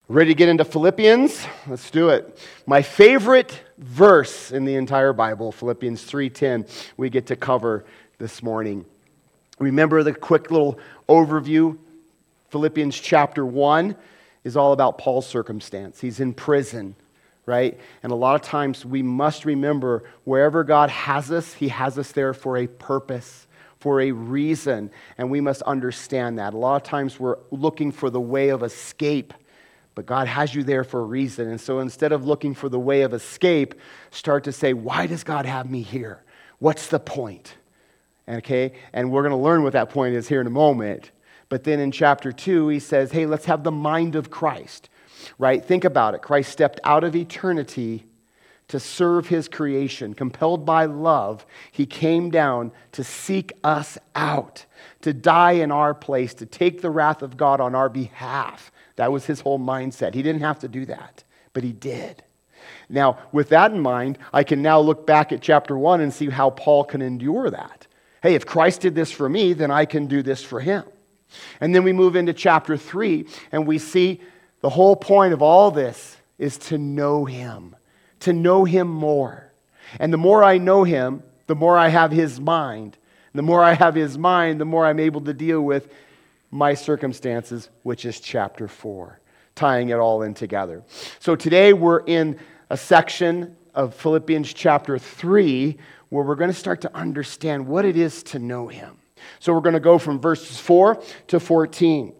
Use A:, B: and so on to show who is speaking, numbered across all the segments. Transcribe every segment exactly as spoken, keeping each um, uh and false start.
A: Ready to get into Philippians? Let's do it. My favorite verse in the entire Bible, Philippians three ten, we get to cover this morning. Remember the quick little overview? Philippians chapter one is all about Paul's circumstance. He's in prison, right? And a lot of times we must remember wherever God has us, He has us there for a purpose, for a reason, and we must understand that. A lot of times we're looking for the way of escape, but God has you there for a reason. And so instead of looking for the way of escape, start to say, why does God have me here? What's the point? Okay, and we're going to learn what that point is here in a moment. But then in chapter two, he says, hey, let's have the mind of Christ, right? Think about it. Christ stepped out of eternity to serve His creation. Compelled by love, He came down to seek us out, to die in our place, to take the wrath of God on our behalf. That was His whole mindset. He didn't have to do that, but He did. Now, with that in mind, I can now look back at chapter one and see how Paul can endure that. Hey, if Christ did this for me, then I can do this for Him. And then we move into chapter three, and we see the whole point of all this is to know Him, to know Him more. And the more I know Him, the more I have His mind. The more I have His mind, the more I'm able to deal with my circumstances, which is chapter four, tying it all in together. So today we're in a section of Philippians chapter three where we're going to start to understand what it is to know Him. So we're going to go from verses four to fourteen.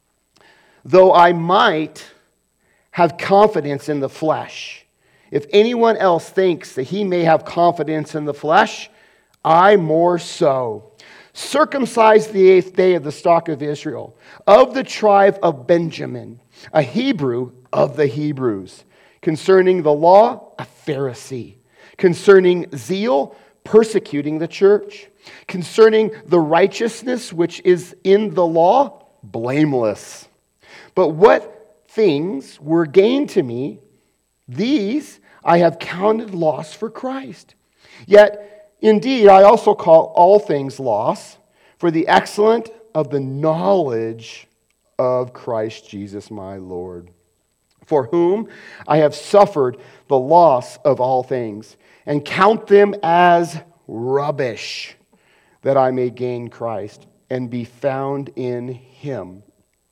A: Though I might have confidence in the flesh, if anyone else thinks that he may have confidence in the flesh, I more so. Circumcised the eighth day of the stock of Israel, of the tribe of Benjamin, a Hebrew of the Hebrews. Concerning the law, a Pharisee. Concerning zeal, persecuting the church. Concerning the righteousness which is in the law, blameless. But what things were gain to me, these I have counted loss for Christ. Yet, indeed, I also call all things loss for the excellence of the knowledge of Christ Jesus my Lord, for whom I have suffered the loss of all things, and count them as rubbish, that I may gain Christ and be found in Him,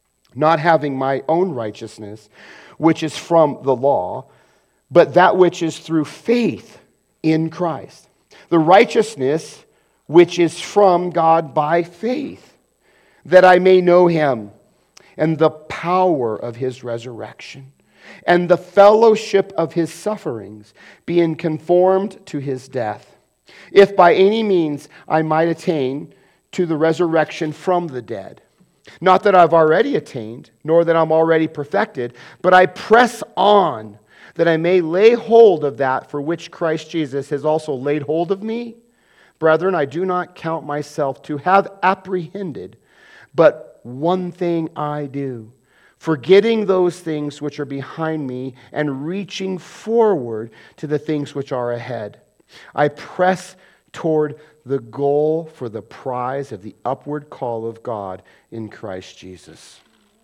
A: not having my own righteousness, which is from the law, but that which is through faith in Christ. The righteousness which is from God by faith, that I may know Him and the power of His resurrection and the fellowship of His sufferings, being conformed to His death, if by any means I might attain to the resurrection from the dead. Not that I've already attained, nor that I'm already perfected, but I press on, that I may lay hold of that for which Christ Jesus has also laid hold of me. Brethren, I do not count myself to have apprehended, but one thing I do, forgetting those things which are behind me and reaching forward to the things which are ahead. I press toward the goal for the prize of the upward call of God in Christ Jesus.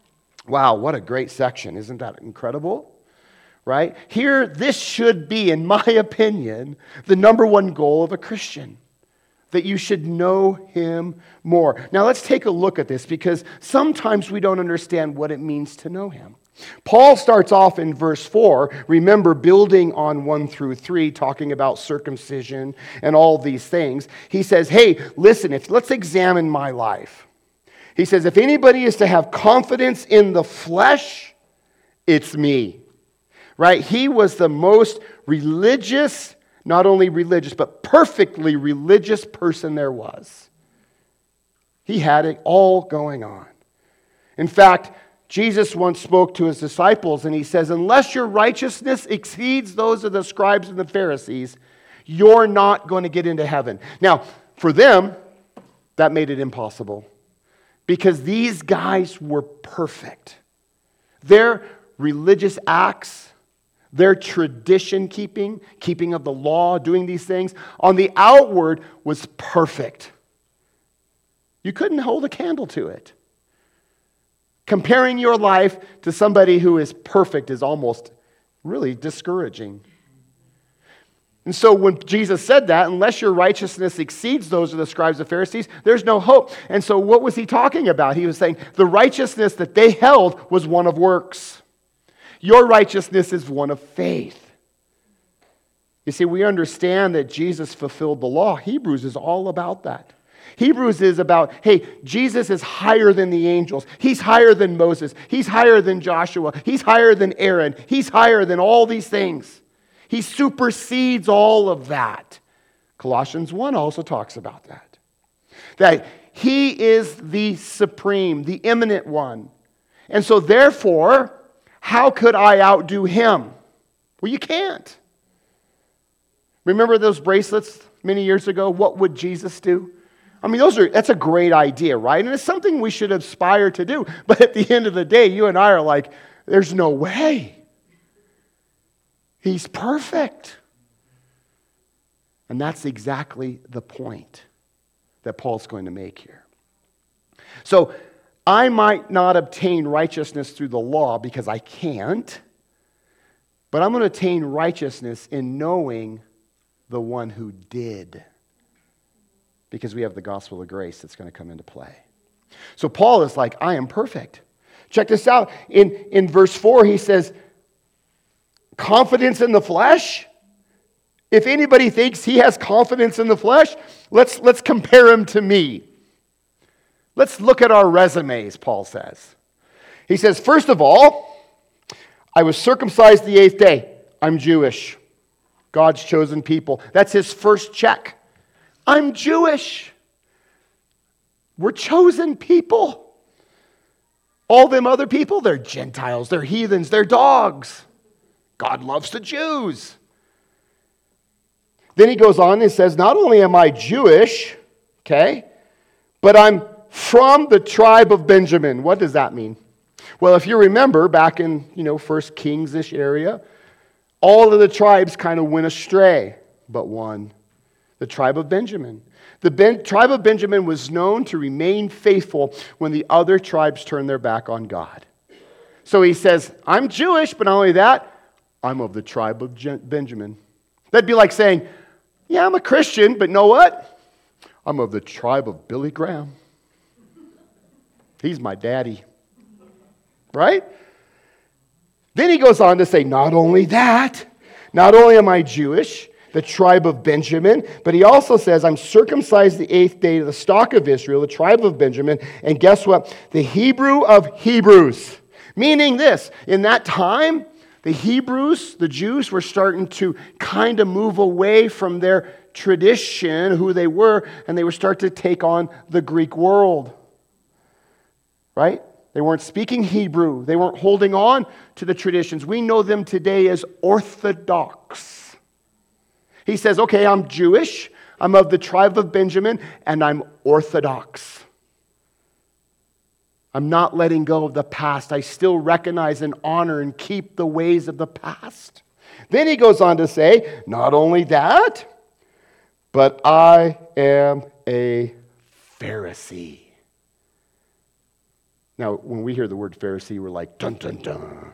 A: Wow, what a great section. Isn't that incredible? Right? Here, this should be, in my opinion, the number one goal of a Christian. That you should know Him more. Now let's take a look at this, because sometimes we don't understand what it means to know Him. Paul starts off in verse four, remember, building on one through three, talking about circumcision and all these things. He says, hey, listen, if let's examine my life. He says, if anybody is to have confidence in the flesh, it's me. Right? He was the most religious, not only religious, but perfectly religious person there was. He had it all going on. In fact, Jesus once spoke to His disciples and He says, unless your righteousness exceeds those of the scribes and the Pharisees, you're not going to get into heaven. Now, for them, that made it impossible, because these guys were perfect. Their religious acts, their tradition keeping, keeping of the law, doing these things, on the outward was perfect. You couldn't hold a candle to it. Comparing your life to somebody who is perfect is almost really discouraging. And so when Jesus said that, unless your righteousness exceeds those of the scribes and Pharisees, there's no hope. And so what was he talking about? He was saying the righteousness that they held was one of works. Your righteousness is one of faith. You see, we understand that Jesus fulfilled the law. Hebrews is all about that. Hebrews is about, hey, Jesus is higher than the angels. He's higher than Moses. He's higher than Joshua. He's higher than Aaron. He's higher than all these things. He supersedes all of that. Colossians one also talks about that. That he is the supreme, the eminent one. And so therefore, how could I outdo him? Well, you can't. Remember those bracelets many years ago? What would Jesus do? I mean, those are that's a great idea, right? And it's something we should aspire to do. But at the end of the day, you and I are like, there's no way. He's perfect. And that's exactly the point that Paul's going to make here. So, I might not obtain righteousness through the law because I can't, but I'm going to attain righteousness in knowing the one who did, because we have the gospel of grace that's going to come into play. So Paul is like, I am perfect. Check this out. In, in verse four, he says, confidence in the flesh? If anybody thinks he has confidence in the flesh, let's, let's compare him to me. Let's look at our resumes, Paul says. He says, first of all, I was circumcised the eighth day. I'm Jewish. God's chosen people. That's his first check. I'm Jewish. We're chosen people. All them other people, they're Gentiles, they're heathens, they're dogs. God loves the Jews. Then he goes on and says, not only am I Jewish, okay, but I'm from the tribe of Benjamin. What does that mean? Well, if you remember back in, you know, First Kings-ish area, all of the tribes kind of went astray, but one, the tribe of Benjamin. The ben- tribe of Benjamin was known to remain faithful when the other tribes turned their back on God. So he says, I'm Jewish, but not only that, I'm of the tribe of Je- Benjamin. That'd be like saying, yeah, I'm a Christian, but know what? I'm of the tribe of Billy Graham. He's my daddy. Right? Then he goes on to say, not only that, not only am I Jewish, the tribe of Benjamin, but he also says, I'm circumcised the eighth day to the stock of Israel, the tribe of Benjamin, and guess what? The Hebrew of Hebrews. Meaning this, in that time, the Hebrews, the Jews, were starting to kind of move away from their tradition, who they were, and they were starting to take on the Greek world. Right? They weren't speaking Hebrew. They weren't holding on to the traditions. We know them today as Orthodox. He says, okay, I'm Jewish. I'm of the tribe of Benjamin, and I'm Orthodox. I'm not letting go of the past. I still recognize and honor and keep the ways of the past. Then he goes on to say, not only that, but I am a Pharisee. Now, when we hear the word Pharisee, we're like, dun, dun, dun.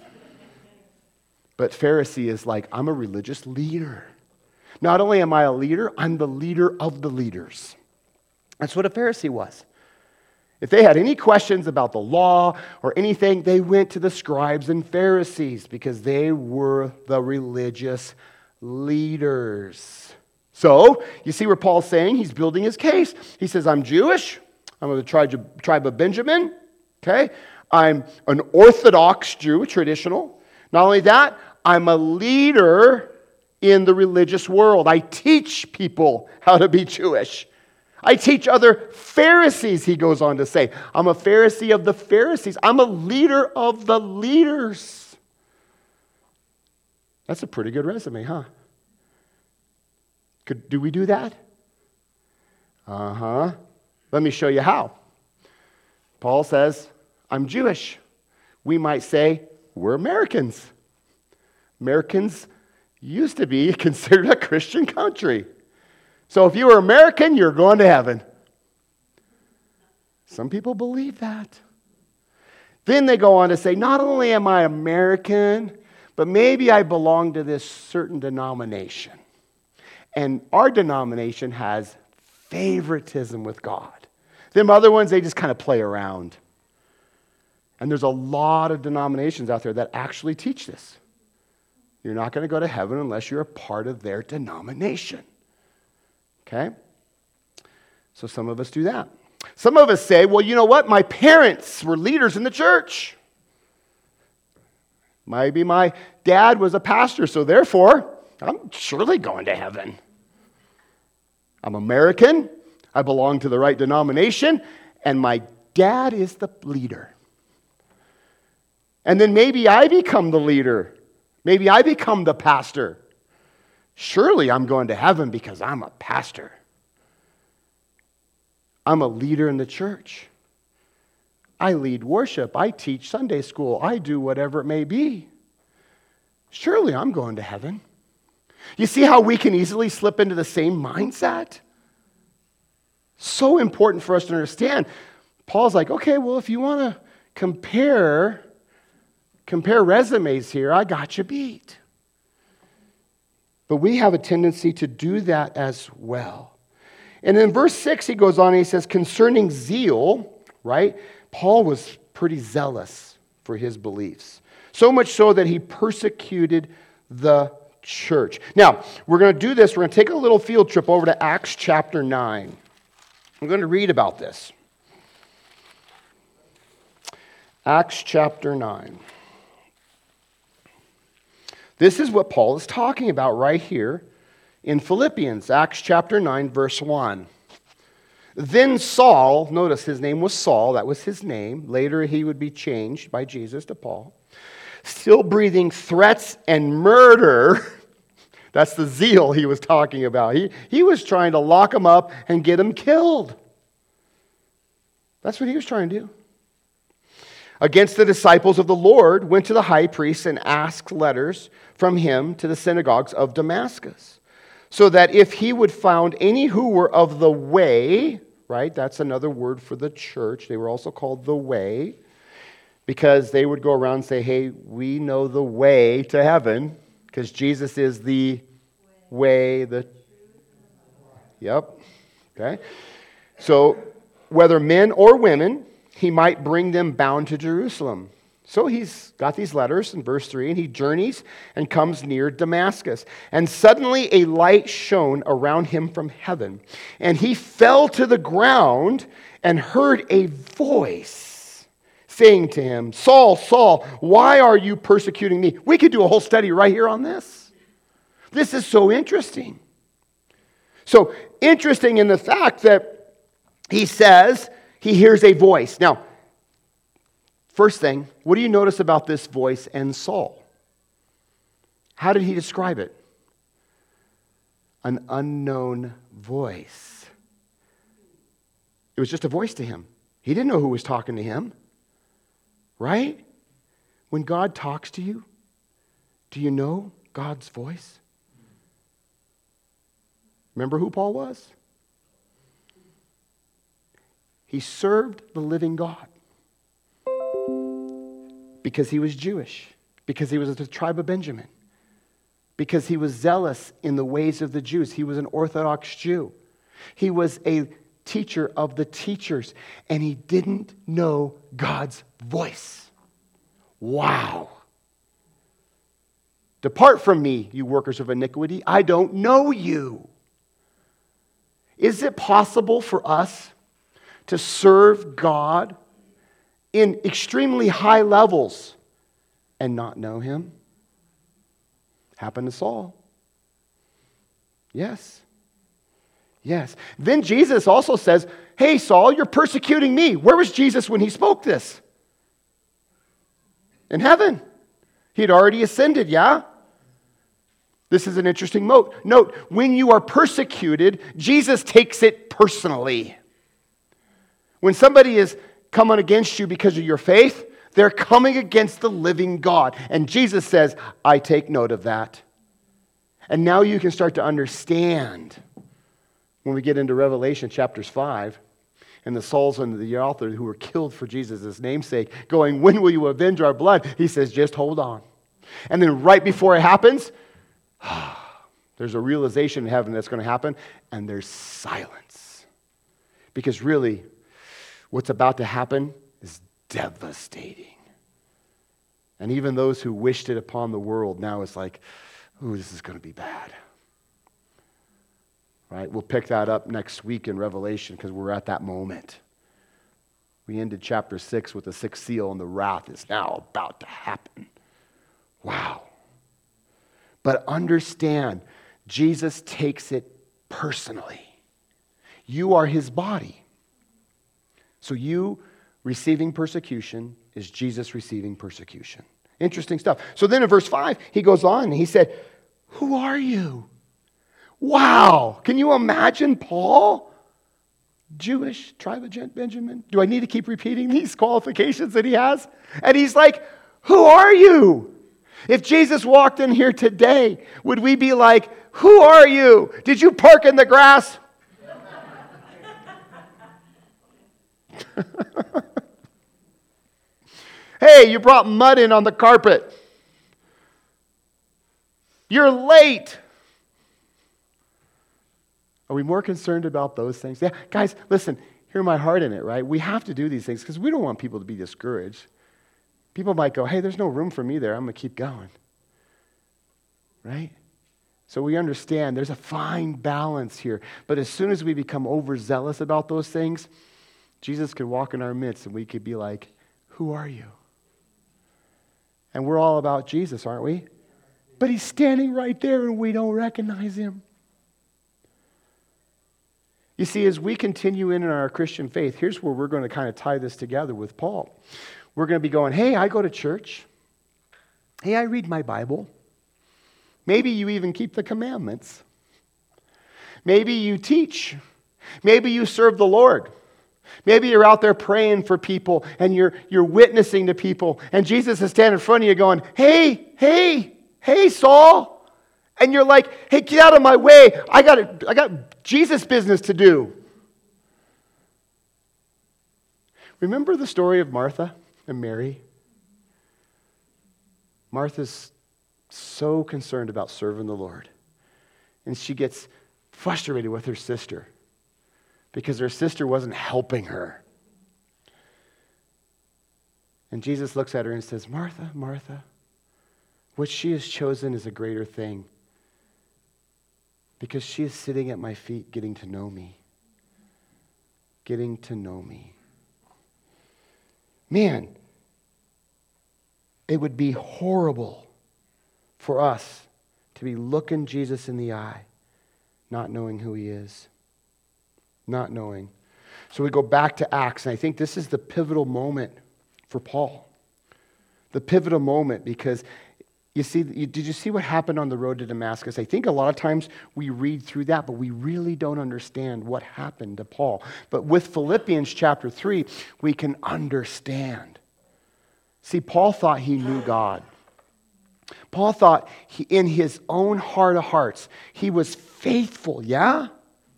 A: But Pharisee is like, I'm a religious leader. Not only am I a leader, I'm the leader of the leaders. That's what a Pharisee was. If they had any questions about the law or anything, they went to the scribes and Pharisees because they were the religious leaders. So, you see where Paul's saying? He's building his case. He says, I'm Jewish. I'm of the tribe, tribe of Benjamin. Okay? I'm an Orthodox Jew, traditional. Not only that, I'm a leader in the religious world. I teach people how to be Jewish. I teach other Pharisees, he goes on to say. I'm a Pharisee of the Pharisees. I'm a leader of the leaders. That's a pretty good resume, huh? Could, do we do that? Uh-huh. Let me show you how. Paul says, I'm Jewish. We might say, we're Americans. Americans used to be considered a Christian country. So if you were American, you're going to heaven. Some people believe that. Then they go on to say, not only am I American, but maybe I belong to this certain denomination. And our denomination has favoritism with God. Them other ones, they just kind of play around. And there's a lot of denominations out there that actually teach this. You're not going to go to heaven unless you're a part of their denomination. Okay? So some of us do that. Some of us say, well, you know what? My parents were leaders in the church. Maybe my dad was a pastor, so therefore, I'm surely going to heaven. I'm American. I belong to the right denomination, and my dad is the leader. And then maybe I become the leader. Maybe I become the pastor. Surely I'm going to heaven because I'm a pastor. I'm a leader in the church. I lead worship. I teach Sunday school. I do whatever it may be. Surely I'm going to heaven. You see how we can easily slip into the same mindset? So important for us to understand. Paul's like, okay, well, if you want to compare, compare resumes here, I got you beat. But we have a tendency to do that as well. And in verse six, he goes on and he says, concerning zeal, right? Paul was pretty zealous for his beliefs. So much so that he persecuted the church. Now, we're going to do this. We're going to take a little field trip over to Acts chapter nine. I'm going to read about this. Acts chapter nine. This is what Paul is talking about right here in Philippians, Acts chapter nine, verse one. Then Saul, notice his name was Saul, that was his name. Later he would be changed by Jesus to Paul. Still breathing threats and murder. That's the zeal he was talking about. He, he was trying to lock him up and get him killed. That's what he was trying to do. Against the disciples of the Lord, went to the high priest and asked letters from him to the synagogues of Damascus, so that if he would found any who were of the way, right, that's another word for the church. They were also called the way, because they would go around and say, hey, we know the way to heaven, because Jesus is the way, the... Yep, okay. So, whether men or women, he might bring them bound to Jerusalem. So he's got these letters in verse three, and he journeys and comes near Damascus. And suddenly a light shone around him from heaven. And he fell to the ground and heard a voice saying to him, Saul, Saul, why are you persecuting me? We could do a whole study right here on this. This is so interesting. So interesting in the fact that he says he hears a voice. Now, first thing, what do you notice about this voice and Saul? How did he describe it? An unknown voice. It was just a voice to him. He didn't know who was talking to him. Right? When God talks to you, do you know God's voice? Remember who Paul was? He served the living God. Because he was Jewish, because he was of the tribe of Benjamin, because he was zealous in the ways of the Jews. He was an Orthodox Jew. He was a teacher of the teachers, and he didn't know God's voice. Wow. Depart from me, you workers of iniquity. I don't know you. Is it possible for us to serve God in extremely high levels and not know him? Happened to Saul. Yes. Yes. Then Jesus also says, hey, Saul, you're persecuting me. Where was Jesus when he spoke this? In heaven. He had already ascended, yeah? This is an interesting note. Note, when you are persecuted, Jesus takes it personally. When somebody is coming against you because of your faith, they're coming against the living God. And Jesus says, I take note of that. And now you can start to understand when we get into Revelation chapters five and the Sauls and the author who were killed for Jesus' namesake, going, when will you avenge our blood? He says, just hold on. And then right before it happens, there's a realization in heaven that's going to happen, and there's silence. Because really, what's about to happen is devastating. And even those who wished it upon the world, now it's like, ooh, this is going to be bad. Right? We'll pick that up next week in Revelation because we're at that moment. We ended chapter six with the sixth seal, and the wrath is now about to happen. Wow. But understand, Jesus takes it personally. You are his body. So you receiving persecution is Jesus receiving persecution. Interesting stuff. So then in verse five, he goes on and he said, who are you? Wow. Can you imagine Paul? Jewish, tribe of Benjamin. Do I need to keep repeating these qualifications that he has? And he's like, who are you? If Jesus walked in here today, would we be like, who are you? Did you park in the grass? Hey, you brought mud in on the carpet. You're late. Are we more concerned about those things? Yeah, guys, listen, hear my heart in it, right? We have to do these things because we don't want people to be discouraged. People might go, hey, there's no room for me there. I'm going to keep going. Right? So we understand there's a fine balance here. But as soon as we become overzealous about those things, Jesus could walk in our midst and we could be like, who are you? And we're all about Jesus, aren't we? But he's standing right there and we don't recognize him. You see, as we continue in our Christian faith, here's where we're going to kind of tie this together with Paul. We're going to be going, hey, I go to church. Hey, I read my Bible. Maybe you even keep the commandments. Maybe you teach. Maybe you serve the Lord. Maybe you're out there praying for people and you're, you're witnessing to people. And Jesus is standing in front of you going, hey, hey, hey, Saul. And you're like, hey, get out of my way. I got I got Jesus business to do. Remember the story of Martha and Mary? Martha's so concerned about serving the Lord. And she gets frustrated with her sister because her sister wasn't helping her. And Jesus looks at her and says, Martha, Martha, what she has chosen is a greater thing. Because she is sitting at my feet getting to know me. Getting to know me. Man, it would be horrible for us to be looking Jesus in the eye, not knowing who he is. Not knowing. So we go back to Acts, and I think this is the pivotal moment for Paul. The pivotal moment because You see, you, did you see what happened on the road to Damascus? I think a lot of times we read through that, but we really don't understand what happened to Paul. But with Philippians chapter three, we can understand. See, Paul thought he knew God. Paul thought he, in his own heart of hearts, he was faithful, yeah?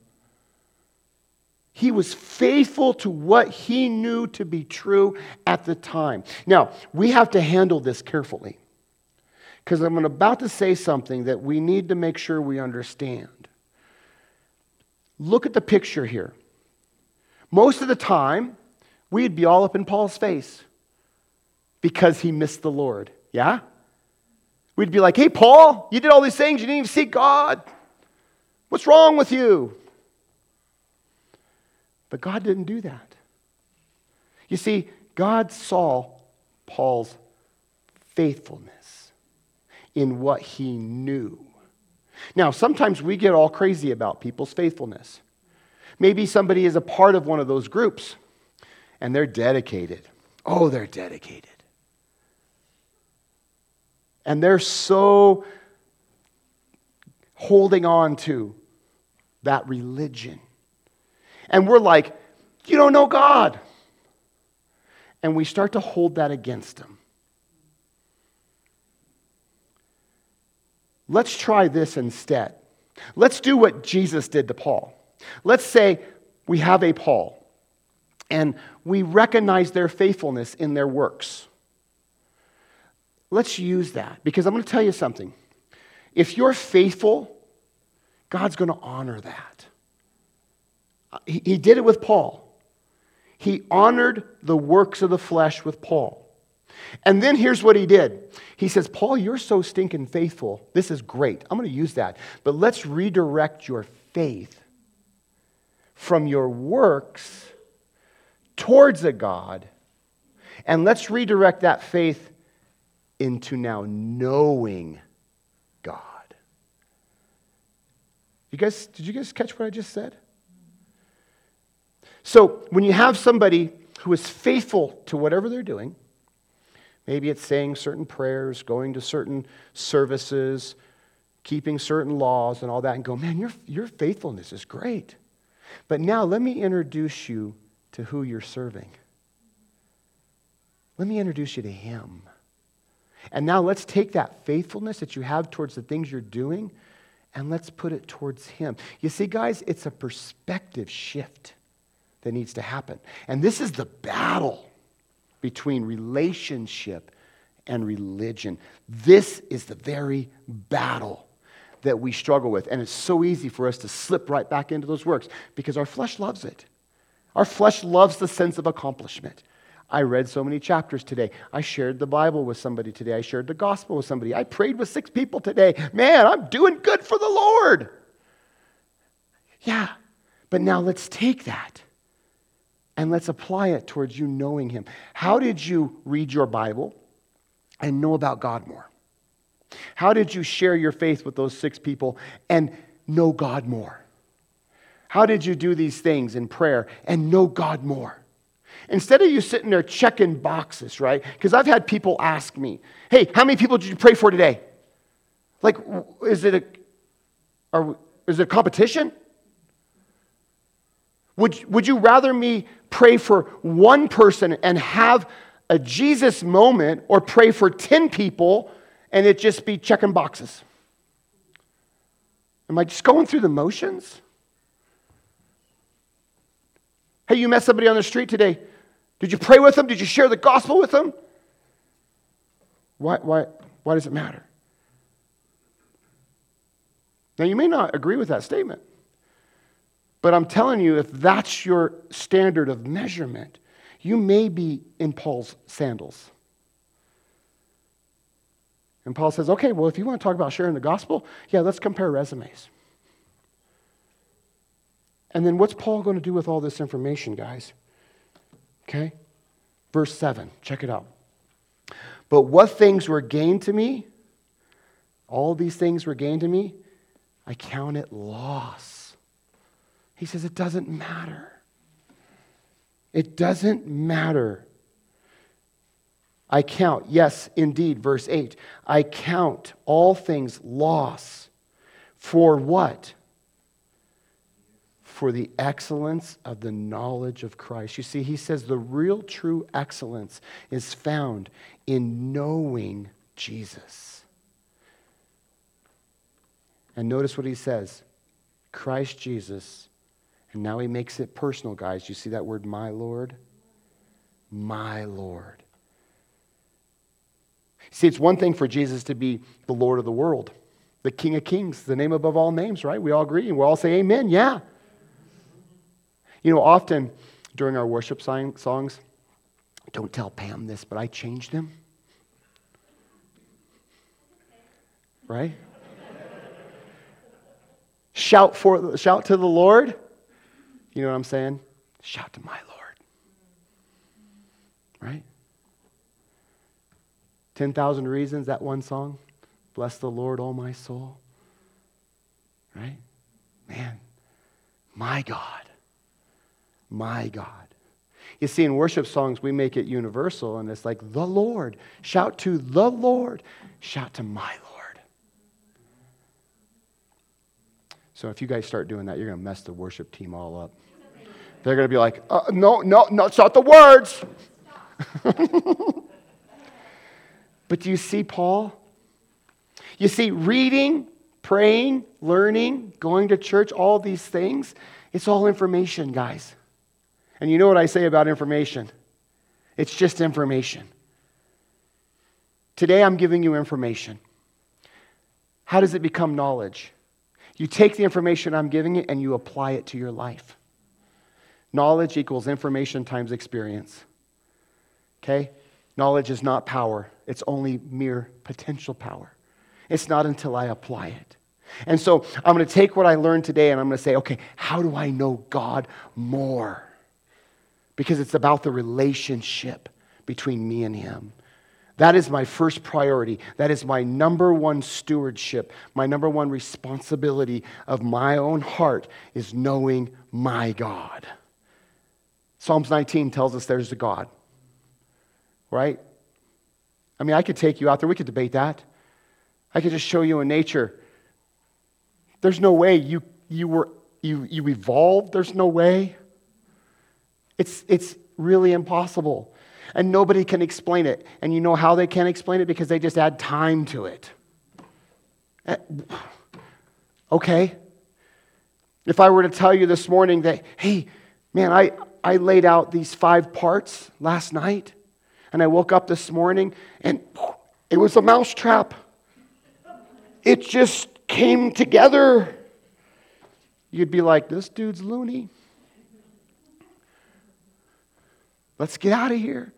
A: He was faithful to what he knew to be true at the time. Now, we have to handle this carefully. Because I'm about to say something that we need to make sure we understand. Look at the picture here. Most of the time, we'd be all up in Paul's face because he missed the Lord. Yeah? We'd be like, hey, Paul, you did all these things. You didn't even seek God. What's wrong with you? But God didn't do that. You see, God saw Paul's faithfulness in what he knew. Now, sometimes we get all crazy about people's faithfulness. Maybe somebody is a part of one of those groups, and they're dedicated. Oh, they're dedicated. And they're so holding on to that religion. And we're like, you don't know God. And we start to hold that against them. Let's try this instead. Let's do what Jesus did to Paul. Let's say we have a Paul. And we recognize their faithfulness in their works. Let's use that, because I'm going to tell you something. If you're faithful, God's going to honor that. He, he did it with Paul. He honored the works of the flesh with Paul. And then here's what he did. He says, Paul, you're so stinking faithful. This is great. I'm going to use that. But let's redirect your faith from your works towards a God. And let's redirect that faith into now knowing God. You guys, did you guys catch what I just said? So when you have somebody who is faithful to whatever they're doing, maybe it's saying certain prayers, going to certain services, keeping certain laws and all that, and go, man, your, your faithfulness is great. But now let me introduce you to who you're serving. Let me introduce you to Him. And now let's take that faithfulness that you have towards the things you're doing, and let's put it towards Him. You see, guys, it's a perspective shift that needs to happen. And this is the battle between relationship and religion. This is the very battle that we struggle with. And it's so easy for us to slip right back into those works because our flesh loves it. Our flesh loves the sense of accomplishment. I read so many chapters today. I shared the Bible with somebody today. I shared the gospel with somebody. I prayed with six people today. Man, I'm doing good for the Lord. Yeah, but now let's take that and let's apply it towards you knowing Him. How did you read your Bible and know about God more? How did you share your faith with those six people and know God more? How did you do these things in prayer and know God more? Instead of you sitting there checking boxes, right? Because I've had people ask me, hey, how many people did you pray for today? Like, is it a, are, is it a competition? Would, would you rather me pray for one person and have a Jesus moment, or pray for ten people and it just be checking boxes? Am I just going through the motions? Hey, you met somebody on the street today. Did you pray with them? Did you share the gospel with them? Why, why, why does it matter? Now, you may not agree with that statement, but I'm telling you, if that's your standard of measurement, you may be in Paul's sandals. And Paul says, okay, well, if you want to talk about sharing the gospel, yeah, let's compare resumes. And then what's Paul going to do with all this information, guys? Okay? Verse seven, check it out. But what things were gained to me, all these things were gained to me, I count it loss. He says it doesn't matter. It doesn't matter. I count, yes, indeed, verse eight, I count all things loss. For what? For the excellence of the knowledge of Christ. You see, he says the real true excellence is found in knowing Jesus. And notice what he says, Christ Jesus. And now he makes it personal, guys. You see that word, my Lord? My Lord. See, it's one thing for Jesus to be the Lord of the world, the King of Kings, the name above all names, right? We all agree, and we all say amen, yeah. You know, often during our worship songs, don't tell Pam this, but I changed them. Right? Shout for shout to the Lord. You know what I'm saying? Shout to my Lord. Right? ten thousand Reasons, that one song. Bless the Lord, oh my soul. Right? Man, my God. My God. You see, in worship songs, we make it universal, and it's like, the Lord. Shout to the Lord. Shout to my Lord. So if you guys start doing that, you're going to mess the worship team all up. They're going to be like, uh, no, no, no, it's not the words. But do you see Paul? You see, reading, praying, learning, going to church, all these things, it's all information, guys. And you know what I say about information? It's just information. Today I'm giving you information. How does it become knowledge? You take the information I'm giving you and you apply it to your life. Knowledge equals information times experience. Okay? Knowledge is not power. It's only mere potential power. It's not until I apply it. And so I'm going to take what I learned today and I'm going to say, okay, how do I know God more? Because it's about the relationship between me and Him. That is my first priority. That is my number one stewardship. My number one responsibility of my own heart is knowing my God. Psalms nineteen tells us there's a God. Right? I mean, I could take you out there. We could debate that. I could just show you in nature. There's no way you you were you you evolved. There's no way. It's it's really impossible. And nobody can explain it. And you know how they can't explain it? Because they just add time to it. Okay. If I were to tell you this morning that, hey, man, I, I laid out these five parts last night, and I woke up this morning, and it was a mousetrap. It just came together. You'd be like, this dude's loony. Let's get out of here.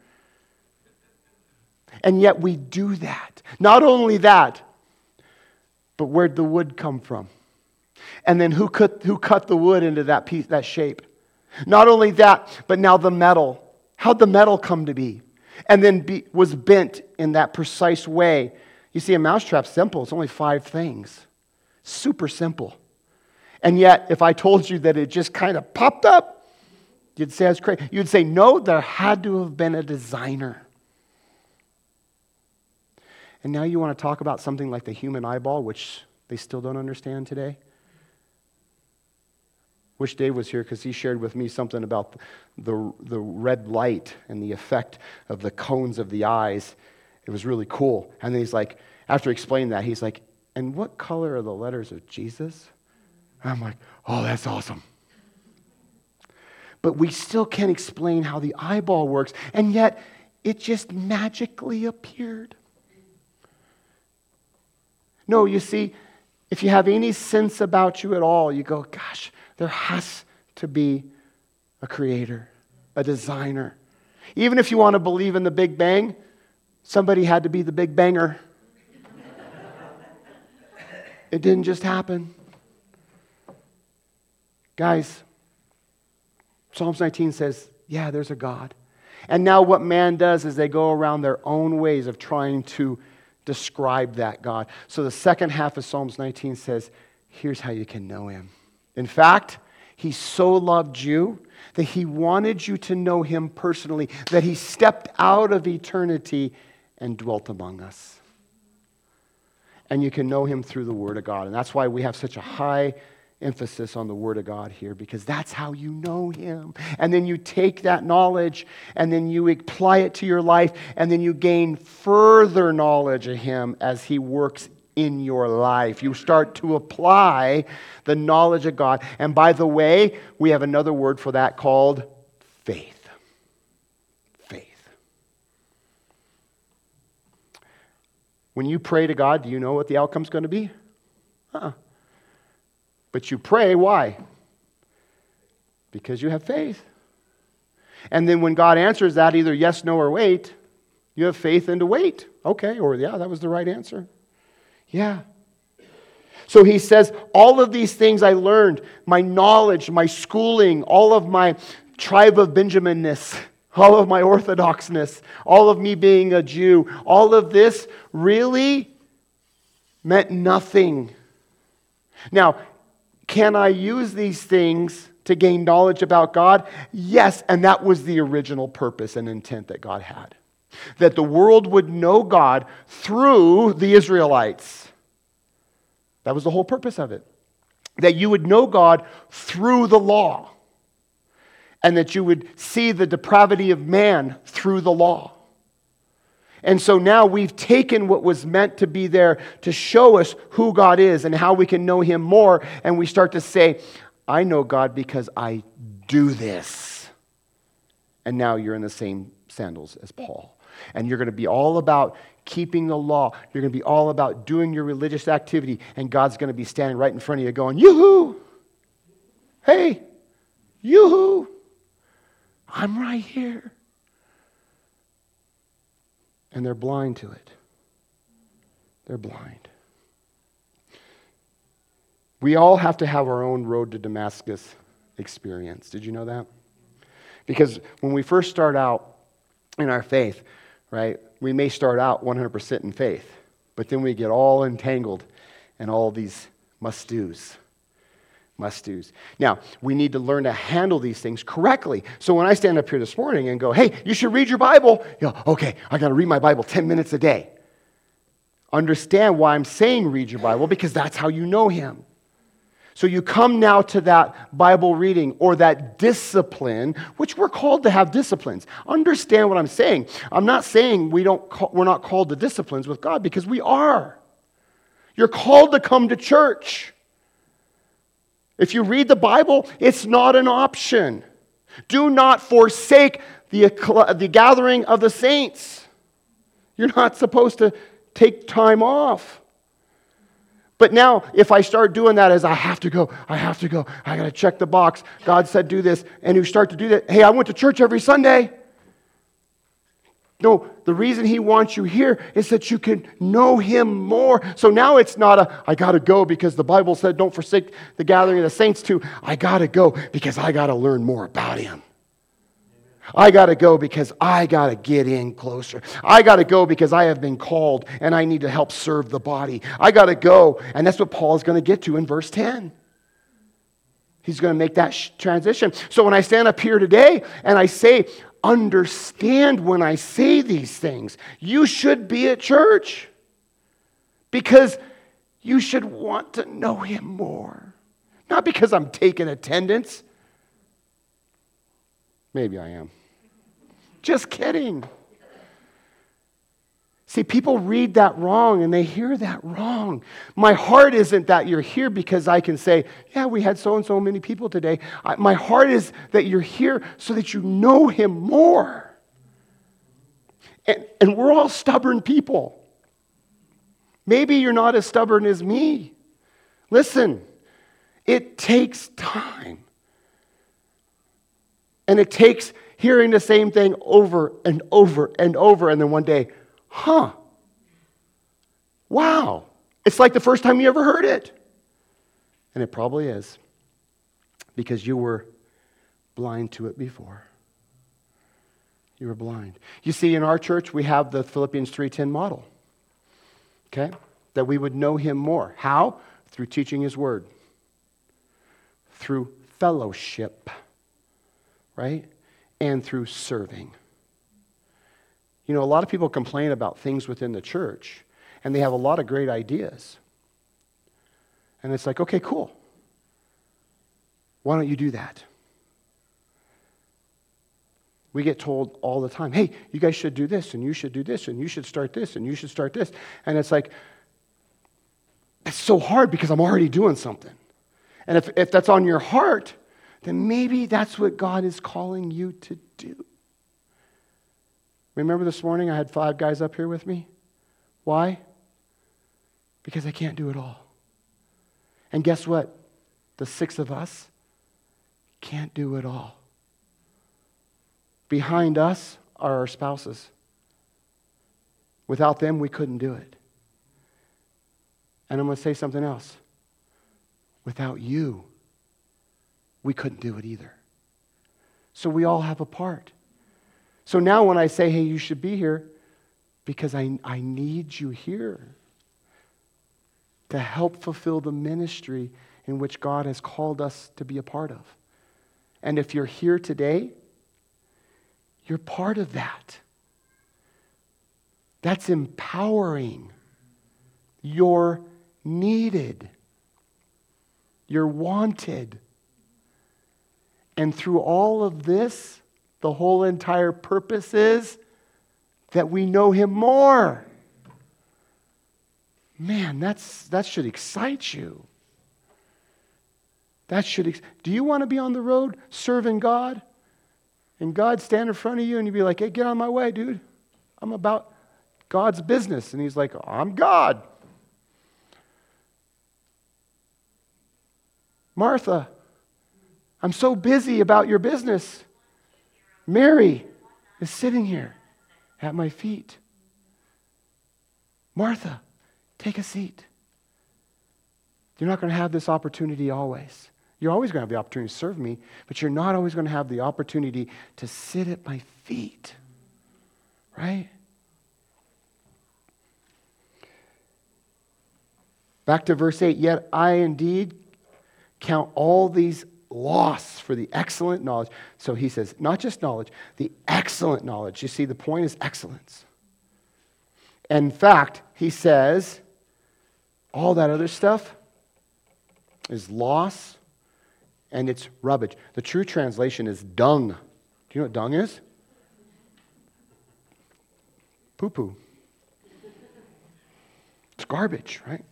A: And yet we do that. Not only that, but where'd the wood come from? And then who cut, who cut the wood into that piece, that shape? Not only that, but now the metal. How'd the metal come to be? And then be, was bent in that precise way. You see, a mousetrap's simple. It's only five things. Super simple. And yet, if I told you that it just kind of popped up, you'd say that's crazy. You'd say, no, there had to have been a designer. And now you want to talk about something like the human eyeball, which they still don't understand today? Wish Dave was here because he shared with me something about the, the red light and the effect of the cones of the eyes. It was really cool. And then he's like, after explaining that, he's like, and what color are the letters of Jesus? And I'm like, oh, that's awesome. But we still can't explain how the eyeball works, and yet it just magically appeared. No, you see, if you have any sense about you at all, you go, gosh, there has to be a creator, a designer. Even if you want to believe in the Big Bang, somebody had to be the Big Banger. It didn't just happen. Guys, Psalms nineteen says, yeah, there's a God. And now what man does is they go around their own ways of trying to describe that God. So the second half of Psalms nineteen says, here's how you can know Him. In fact, He so loved you that He wanted you to know Him personally, that He stepped out of eternity and dwelt among us. And you can know Him through the Word of God. And that's why we have such a high emphasis on the Word of God here, because that's how you know Him. And then you take that knowledge and then you apply it to your life, and then you gain further knowledge of Him as He works in your life. You start to apply the knowledge of God. And by the way, we have another word for that called faith. Faith. When you pray to God, do you know what the outcome's going to be? Uh-uh. But you pray, why? Because you have faith. And then when God answers that, either yes, no, or wait, you have faith and to wait. Okay, or yeah, that was the right answer. Yeah. So he says, all of these things I learned, my knowledge, my schooling, all of my tribe of Benjaminness, all of my Orthodoxness, all of me being a Jew, all of this really meant nothing. Now, can I use these things to gain knowledge about God? Yes, and that was the original purpose and intent that God had. That the world would know God through the Israelites. That was the whole purpose of it. That you would know God through the law. And that you would see the depravity of man through the law. And so now we've taken what was meant to be there to show us who God is and how we can know Him more. And we start to say, I know God because I do this. And now you're in the same sandals as Paul. And you're going to be all about keeping the law. You're going to be all about doing your religious activity. And God's going to be standing right in front of you going, yoo-hoo! Hey, yoo-hoo! I'm right here. And they're blind to it. They're blind. We all have to have our own road to Damascus experience. Did you know that? Because when we first start out in our faith, right, we may start out one hundred percent in faith, but then we get all entangled in all these must-dos. Must-dos. Now, we need to learn to handle these things correctly. So when I stand up here this morning and go, hey, you should read your Bible, you go, okay, I got to read my Bible ten minutes a day. Understand why I'm saying read your Bible, because that's how you know Him. So you come now to that Bible reading or that discipline, which we're called to have disciplines. Understand what I'm saying. I'm not saying we don't call, we're not called to disciplines with God, because we are. You're called to come to church. If you read the Bible, it's not an option. Do not forsake the, the gathering of the saints. You're not supposed to take time off. But now, if I start doing that as I have to go, I have to go, I got to check the box, God said do this, and you start to do that, hey, I went to church every Sunday. No, the reason He wants you here is that you can know Him more. So now it's not a, I got to go because the Bible said don't forsake the gathering of the saints, to, I got to go because I got to learn more about Him. I got to go because I got to get in closer. I got to go because I have been called and I need to help serve the body. I got to go, and that's what Paul is going to get to in verse ten. He's going to make that sh- transition. So when I stand up here today and I say, understand when I say these things, you should be at church because you should want to know Him more. Not because I'm taking attendance. Maybe I am. Just kidding. See, people read that wrong and they hear that wrong. My heart isn't that you're here because I can say, yeah, we had so and so many people today. I, my heart is that you're here so that you know Him more. And, and we're all stubborn people. Maybe you're not as stubborn as me. Listen, it takes time. And it takes hearing the same thing over and over and over. And then one day, huh, wow. It's like the first time you ever heard it. And it probably is. Because you were blind to it before. You were blind. You see, in our church, we have the Philippians three ten model. Okay? That we would know Him more. How? Through teaching His Word. Through fellowship. Right? And through serving. You know, a lot of people complain about things within the church, and they have a lot of great ideas. And it's like, okay, cool. Why don't you do that? We get told all the time, hey, you guys should do this, and you should do this, and you should start this, and you should start this. And it's like, it's so hard because I'm already doing something. And if, if that's on your heart, then maybe that's what God is calling you to do. Remember this morning I had five guys up here with me? Why? Because I can't do it all. And guess what? The six of us can't do it all. Behind us are our spouses. Without them, we couldn't do it. And I'm going to say something else. Without you, we couldn't do it either. So we all have a part. So now when I say, hey, you should be here, because I, I need you here to help fulfill the ministry in which God has called us to be a part of. And if you're here today, you're part of that. That's empowering. You're needed. You're wanted. And through all of this, the whole entire purpose is that we know Him more. Man, that's that should excite you. That should. Ex- Do you want to be on the road serving God And God stand in front of you and you'd be like, hey, get out of my way, dude. I'm about God's business. And he's like, I'm God. Martha, I'm so busy about your business. Mary is sitting here at my feet. Martha, take a seat. You're not going to have this opportunity always. You're always going to have the opportunity to serve me, but you're not always going to have the opportunity to sit at my feet. Right? Back to verse eight. Yet I indeed count all these loss for the excellent knowledge. So he says, not just knowledge, the excellent knowledge. You see, the point is excellence. In fact, he says, all that other stuff is loss and it's rubbish. The true translation is dung. Do you know what dung is? Poo-poo. It's garbage, right?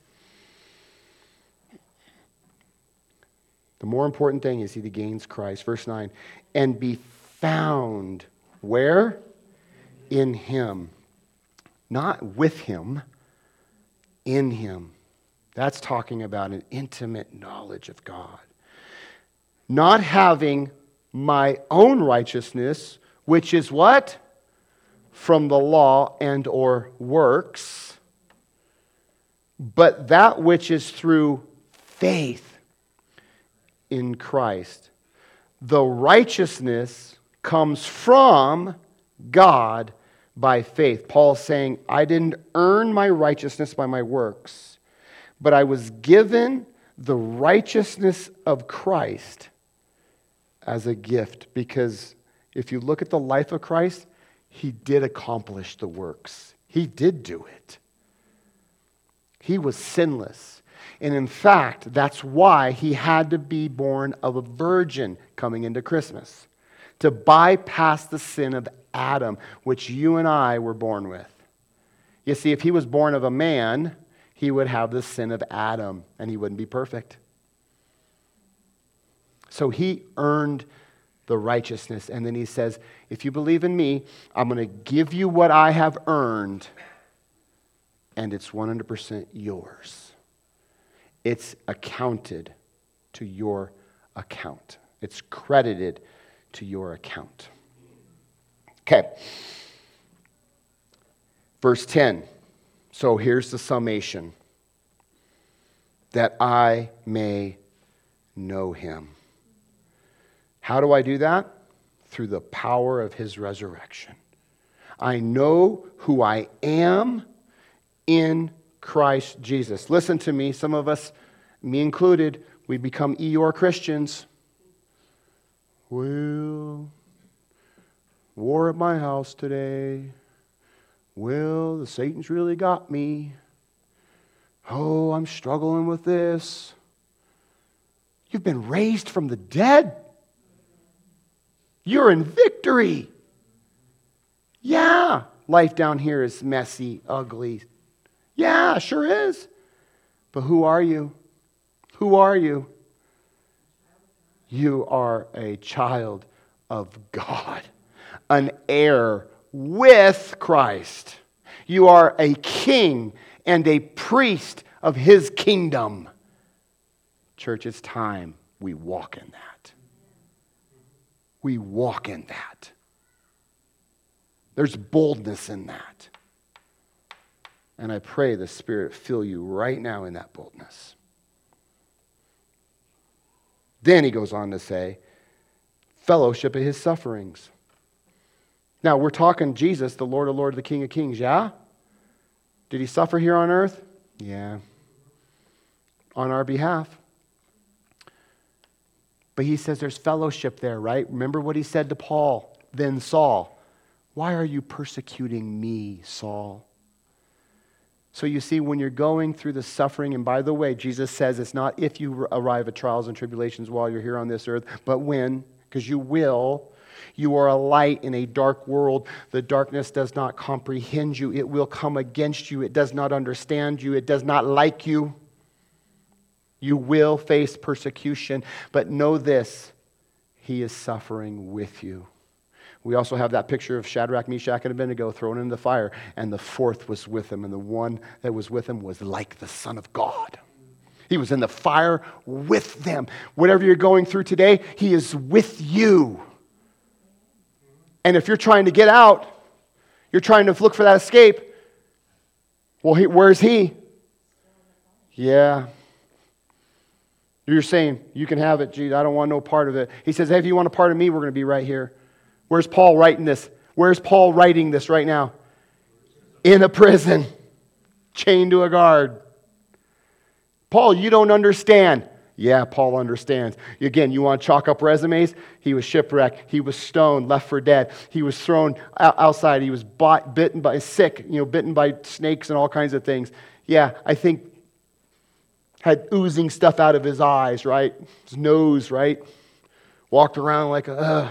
A: The more important thing is he that gains Christ. Verse nine, and be found where? In him. Not with him, in him. That's talking about an intimate knowledge of God. Not having my own righteousness, which is what? From the law and or works, but that which is through faith in Christ. The righteousness comes from God by faith. Paul's saying, I didn't earn my righteousness by my works, but I was given the righteousness of Christ as a gift. Because if you look at the life of Christ, he did accomplish the works. He did do it. He was sinless. And in fact, that's why he had to be born of a virgin coming into Christmas, to bypass the sin of Adam, which you and I were born with. You see, if he was born of a man, he would have the sin of Adam, and he wouldn't be perfect. So he earned the righteousness, and then he says, if you believe in me, I'm going to give you what I have earned, and it's one hundred percent yours. It's accounted to your account. It's credited to your account. Okay. Verse ten. So here's the summation. That I may know him. How do I do that? Through the power of his resurrection. I know who I am in Christ Jesus. Listen to me, some of us, me included, we become Eeyore Christians. Well, war at my house today. Well, the Satan's really got me. Oh, I'm struggling with this. You've been raised from the dead. You're in victory. Yeah, life down here is messy, ugly. Yeah, sure is. But who are you? Who are you? You are a child of God, an heir with Christ. You are a king and a priest of his kingdom. Church, it's time we walk in that. We walk in that. There's boldness in that. And I pray the Spirit fill you right now in that boldness. Then he goes on to say, fellowship of his sufferings. Now, we're talking Jesus, the Lord of Lords, the King of Kings, yeah? Did he suffer here on earth? Yeah. On our behalf. But he says there's fellowship there, right? Remember what he said to Paul, then Saul. Why are you persecuting me, Saul? So you see, when you're going through the suffering, and by the way, Jesus says it's not if you arrive at trials and tribulations while you're here on this earth, but when, because you will. You are a light in a dark world. The darkness does not comprehend you. It will come against you. It does not understand you. It does not like you. You will face persecution, but know this, he is suffering with you. We also have that picture of Shadrach, Meshach, and Abednego thrown into the fire, and the fourth was with him, and the one that was with him was like the Son of God. He was in the fire with them. Whatever you're going through today, he is with you. And if you're trying to get out, you're trying to look for that escape, well, he, where's he? Yeah. You're saying, you can have it, Jesus. I don't want no part of it. He says, hey, if you want a part of me, we're going to be right here. Where's Paul writing this? Where's Paul writing this right now? In a prison, chained to a guard. Paul, you don't understand. Yeah, Paul understands. Again, you want to chalk up resumes? He was shipwrecked. He was stoned, left for dead. He was thrown outside. He was bought, bitten by, sick, you know, bitten by snakes and all kinds of things. Yeah, I think had oozing stuff out of his eyes, right? His nose, right? Walked around like a, ugh.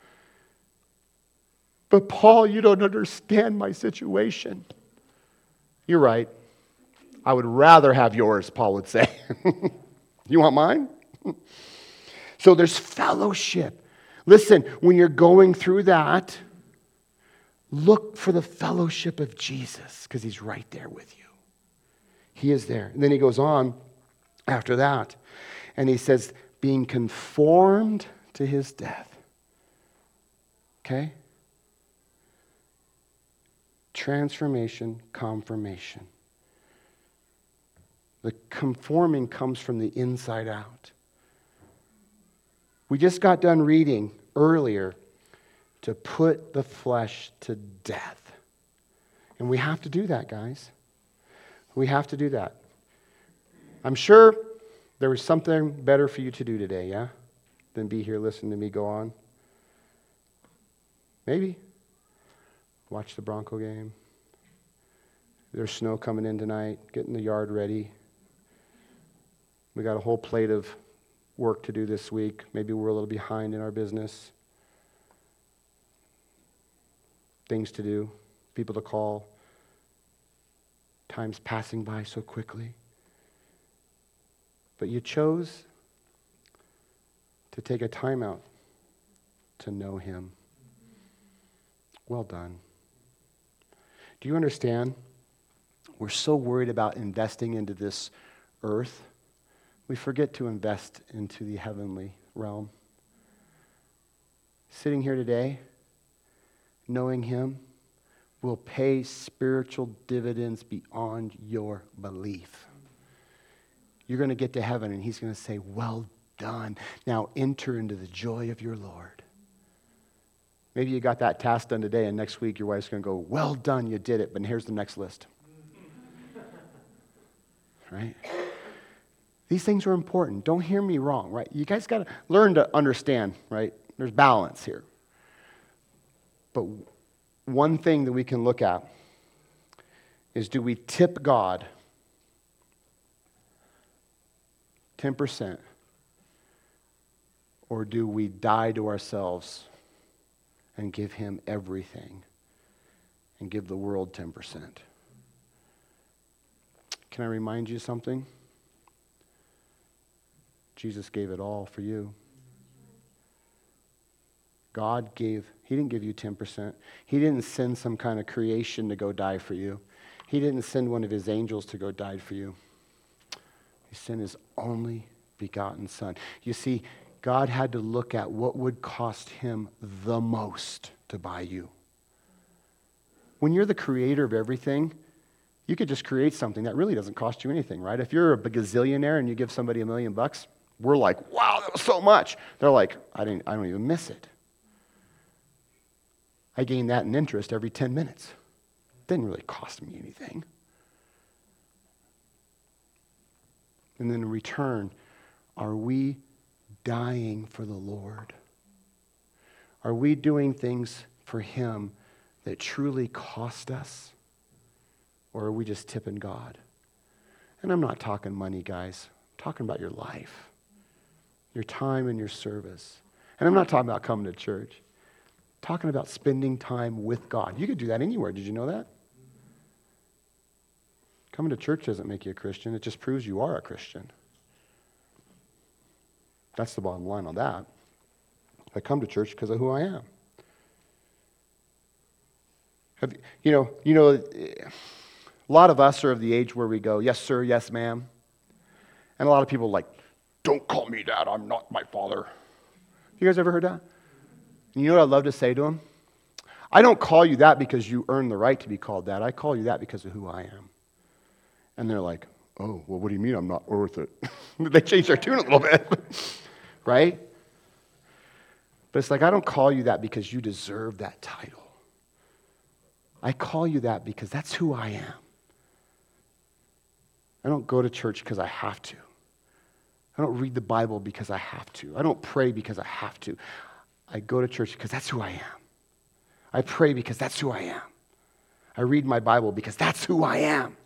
A: But Paul, you don't understand my situation. You're right. I would rather have yours, Paul would say. You want mine? So there's fellowship. Listen, when you're going through that, look for the fellowship of Jesus because he's right there with you. He is there. And then he goes on after that, and he says, being conformed to his death. Okay? Transformation, confirmation. The conforming comes from the inside out. We just got done reading earlier to put the flesh to death. And we have to do that, guys. We have to do that. I'm sure there was something better for you to do today, yeah? Than be here listening to me go on. Maybe. Watch the Bronco game. There's snow coming in tonight. Getting the yard ready. We got a whole plate of work to do this week. Maybe we're a little behind in our business. Things to do. People to call. Time's passing by so quickly. But you chose to take a time out to know him. Well done. Do you understand? We're so worried about investing into this earth, we forget to invest into the heavenly realm. Sitting here today, knowing him, will pay spiritual dividends beyond your belief. You're going to get to heaven and he's going to say, well done. Now enter into the joy of your Lord. Maybe you got that task done today and next week your wife's going to go, well done, you did it, but here's the next list. Right? These things are important. Don't hear me wrong, right? You guys got to learn to understand, right? There's balance here. But one thing that we can look at is, do we tip God ten percent, or do we die to ourselves and give him everything and give the world ten percent? Can I remind you something? Jesus gave it all for you. God gave, he didn't give you ten percent. He didn't send some kind of creation to go die for you. He didn't send one of his angels to go die for you. He sent his only begotten Son. You see, God had to look at what would cost him the most to buy you. When you're the creator of everything, you could just create something that really doesn't cost you anything, right? If you're a gazillionaire and you give somebody a million bucks, we're like, wow, that was so much. They're like, I didn't, I don't even miss it. I gained that in interest every ten minutes. Didn't really cost me anything. And then in return, are we dying for the Lord? Are we doing things for him that truly cost us? Or are we just tipping God? And I'm not talking money, guys. I'm talking about your life, your time and your service. And I'm not talking about coming to church. I'm talking about spending time with God. You could do that anywhere. Did you know that? Coming to church doesn't make you a Christian. It just proves you are a Christian. That's the bottom line on that. I come to church because of who I am. Have, you know, you know, a lot of us are of the age where we go, yes, sir, yes, ma'am. And a lot of people are like, don't call me that. I'm not my father. You guys ever heard that? And you know what I'd love to say to them? I don't call you that because you earn the right to be called that. I call you that because of who I am. And they're like, oh, well, what do you mean I'm not worth it? They change their tune a little bit, right? But it's like, I don't call you that because you deserve that title. I call you that because that's who I am. I don't go to church because I have to. I don't read the Bible because I have to. I don't pray because I have to. I go to church because that's who I am. I pray because that's who I am. I read my Bible because that's who I am.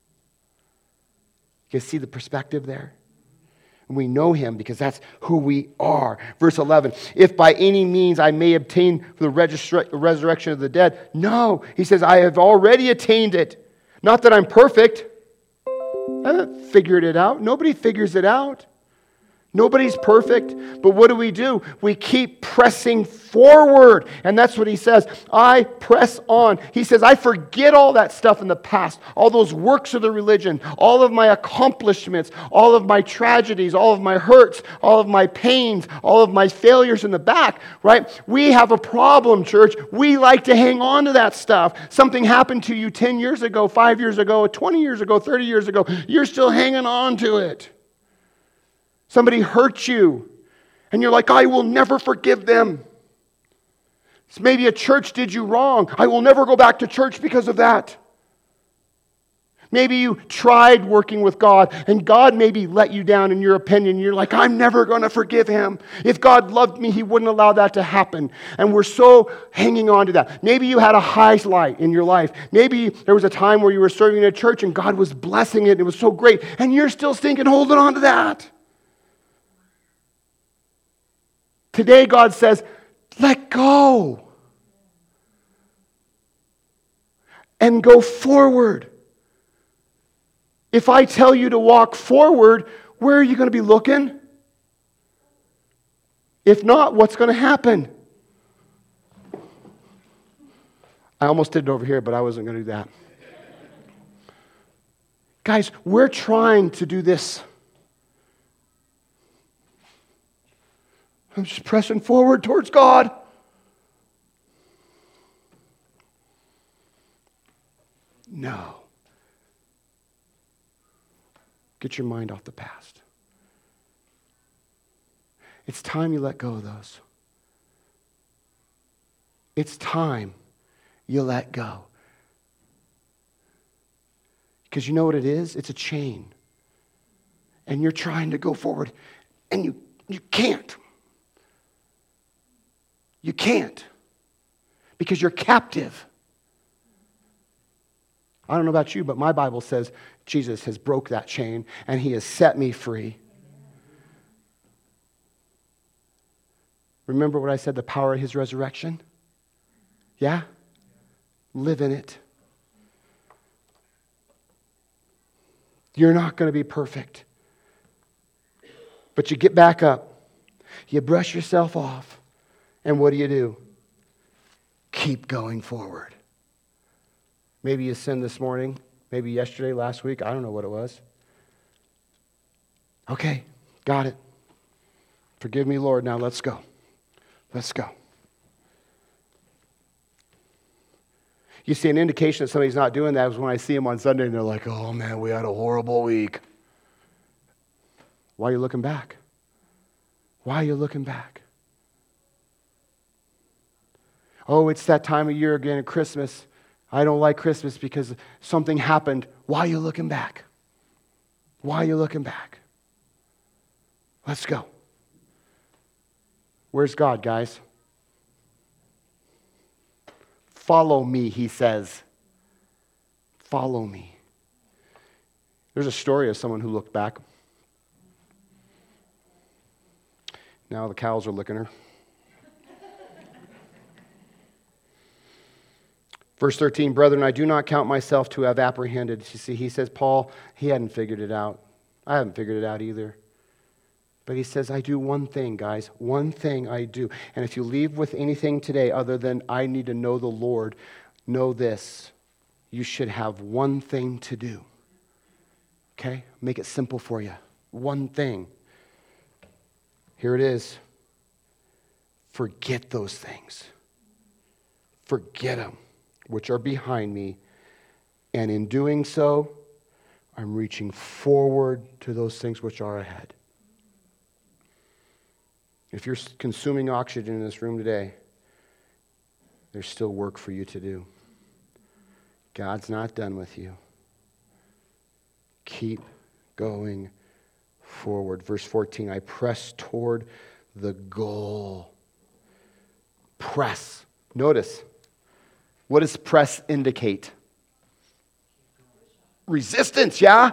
A: You see the perspective there? And we know him because that's who we are. Verse eleven, if by any means I may obtain the registra- resurrection of the dead. No, he says, I have already attained it. Not that I'm perfect. I haven't figured it out. Nobody figures it out. Nobody's perfect, but what do we do? We keep pressing forward. And that's what he says. I press on. He says, I forget all that stuff in the past, all those works of the religion, all of my accomplishments, all of my tragedies, all of my hurts, all of my pains, all of my failures in the back, right? We have a problem, church. We like to hang on to that stuff. Something happened to you ten years ago, five years ago, twenty years ago, thirty years ago. You're still hanging on to it. Somebody hurt you, and you're like, I will never forgive them. So maybe a church did you wrong. I will never go back to church because of that. Maybe you tried working with God, and God maybe let you down in your opinion. You're like, I'm never going to forgive him. If God loved me, he wouldn't allow that to happen. And we're so hanging on to that. Maybe you had a high light in your life. Maybe there was a time where you were serving in a church, and God was blessing it, and it was so great. And you're still stinking holding on to that. Today, God says, let go and go forward. If I tell you to walk forward, where are you going to be looking? If not, what's going to happen? I almost did it over here, but I wasn't going to do that. Guys, we're trying to do this. I'm just pressing forward towards God. No. Get your mind off the past. It's time you let go of those. It's time you let go. Because you know what it is? It's a chain. And you're trying to go forward, and you, you can't. You can't, because you're captive. I don't know about you, but my Bible says Jesus has broke that chain and he has set me free. Remember what I said, the power of his resurrection? Yeah? Live in it. You're not going to be perfect. But you get back up. You brush yourself off. And what do you do? Keep going forward. Maybe you sinned this morning, maybe yesterday, last week, I don't know what it was. Okay, got it. Forgive me, Lord, now let's go. Let's go. You see, an indication that somebody's not doing that is when I see them on Sunday and they're like, oh man, we had a horrible week. Why are you looking back? Why are you looking back? Oh, it's that time of year again at Christmas. I don't like Christmas because something happened. Why are you looking back? Why are you looking back? Let's go. Where's God, guys? Follow me, he says. Follow me. There's a story of someone who looked back. Now the cows are licking her. Verse thirteen, brethren, I do not count myself to have apprehended. You see, he says, Paul, he hadn't figured it out. I haven't figured it out either. But he says, I do one thing, guys. One thing I do. And if you leave with anything today other than I need to know the Lord, know this. You should have one thing to do. Okay? Make it simple for you. One thing. Here it is. Forget those things. Forget them, which are behind me. And in doing so, I'm reaching forward to those things which are ahead. If you're consuming oxygen in this room today, there's still work for you to do. God's not done with you. Keep going forward. Verse fourteen, I press toward the goal. Press. Notice, what does press indicate? Resistance, yeah?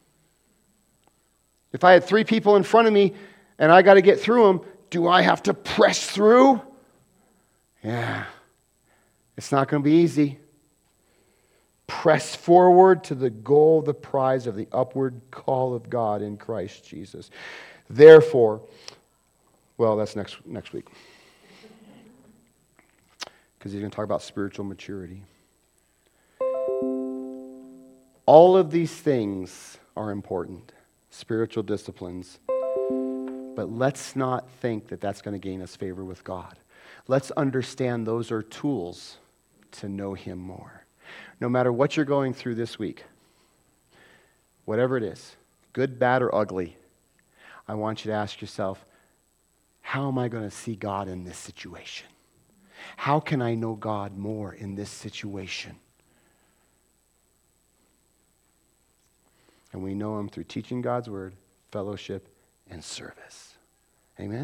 A: If I had three people in front of me and I got to get through them, do I have to press through? Yeah. It's not going to be easy. Press forward to the goal, the prize of the upward call of God in Christ Jesus. Therefore, well, that's next next week. Because he's going to talk about spiritual maturity. All of these things are important, spiritual disciplines. But let's not think that that's going to gain us favor with God. Let's understand those are tools to know Him more. No matter what you're going through this week, whatever it is, good, bad, or ugly, I want you to ask yourself, how am I going to see God in this situation? How can I know God more in this situation? And we know Him through teaching God's Word, fellowship, and service. Amen?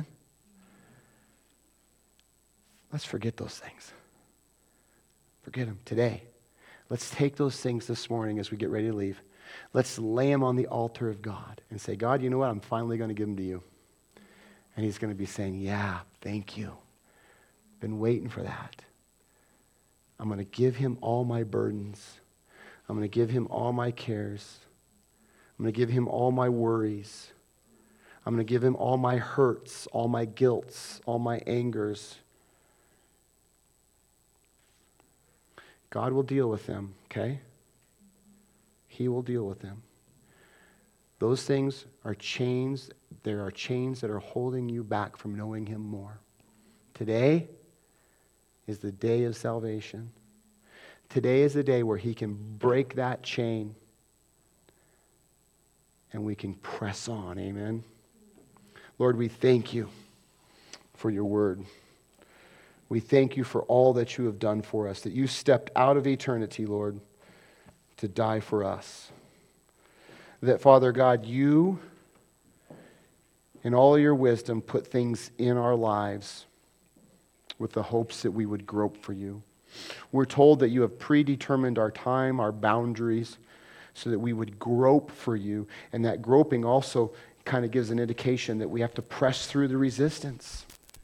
A: Let's forget those things. Forget them today. Let's take those things this morning as we get ready to leave. Let's lay them on the altar of God and say, God, you know what? I'm finally going to give them to you. And He's going to be saying, yeah, thank you. Been waiting for that. I'm going to give Him all my burdens. I'm going to give Him all my cares. I'm going to give Him all my worries. I'm going to give Him all my hurts, all my guilts, all my angers. God will deal with them, okay? He will deal with them. Those things are chains. There are chains that are holding you back from knowing Him more. Today is the day of salvation. Today is the day where He can break that chain and we can press on. Amen. Lord, we thank You for Your word. We thank You for all that You have done for us, that You stepped out of eternity, Lord, to die for us. That, Father God, You, in all Your wisdom, put things in our lives with the hopes that we would grope for You. We're told that You have predetermined our time, our boundaries, so that we would grope for You. And that groping also kind of gives an indication that we have to press through the resistance.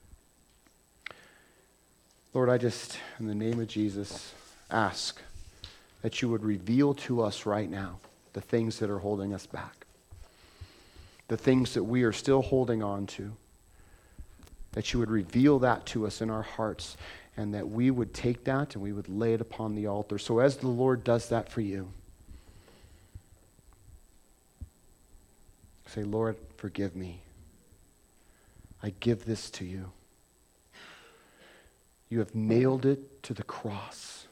A: Lord, I just, in the name of Jesus, ask that You would reveal to us right now the things that are holding us back, the things that we are still holding on to, that You would reveal that to us in our hearts, and that we would take that and we would lay it upon the altar. So as the Lord does that for you, say, Lord, forgive me. I give this to You. You have nailed it to the cross.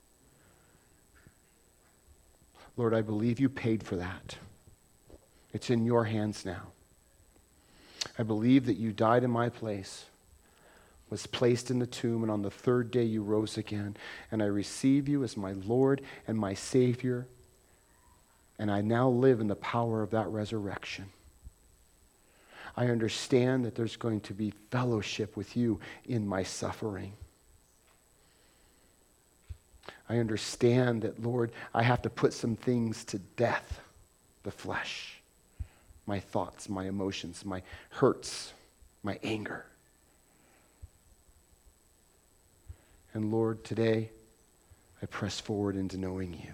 A: Lord, I believe You paid for that. It's in Your hands now. I believe that You died in my place, was placed in the tomb, and on the third day You rose again. And I receive You as my Lord and my Savior. And I now live in the power of that resurrection. I understand that there's going to be fellowship with You in my suffering. I understand that, Lord, I have to put some things to death, the flesh, my thoughts, my emotions, my hurts, my anger. And Lord, today I press forward into knowing You.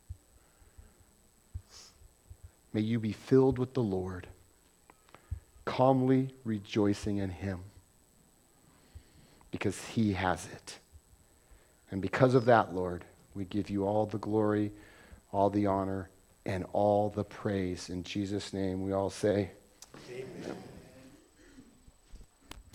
A: May You be filled with the Lord, calmly rejoicing in Him, because He has it. And because of that, Lord, we give you all the glory, all the honor, and all the praise. In Jesus' name, we all say,